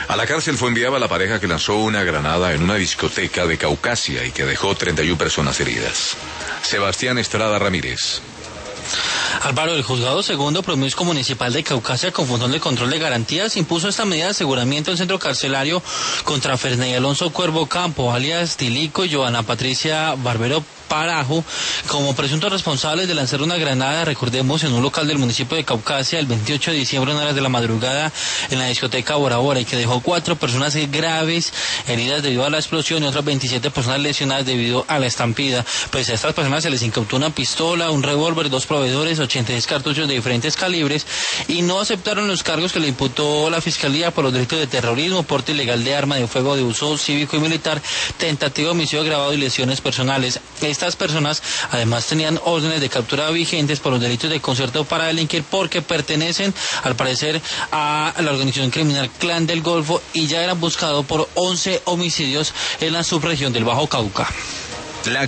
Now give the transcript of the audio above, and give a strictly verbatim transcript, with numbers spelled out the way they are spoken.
A la cárcel fue enviada la pareja que lanzó una granada en una discoteca de Caucasia y que dejó treinta y una personas heridas. Sebastián Estrada Ramírez. Álvaro, el juzgado segundo promiscuo municipal de Caucasia con función de control de garantías impuso esta medida de aseguramiento en centro carcelario contra Ferney Alonso Cuervo Campo, alias Tilico, y Joana Patricia Barbero Parajo, como presuntos responsables de lanzar una granada, recordemos, en un local del municipio de Caucasia el veintiocho de diciembre en horas de la madrugada en la discoteca Bora Bora, y que dejó cuatro personas graves heridas debido a la explosión y otras veintisiete personas lesionadas debido a la estampida. Pues a estas personas se les incautó una pistola, un revólver, dos proveedores, ochenta y seis cartuchos de diferentes calibres, y no aceptaron los cargos que le imputó la Fiscalía por los delitos de terrorismo, porte ilegal de arma de fuego de uso cívico y militar, tentativa de homicidio agravado y lesiones personales. Estas personas además tenían órdenes de captura vigentes por los delitos de concierto para delinquir, porque pertenecen al parecer a la organización criminal Clan del Golfo y ya eran buscados por once homicidios en la subregión del Bajo Cauca.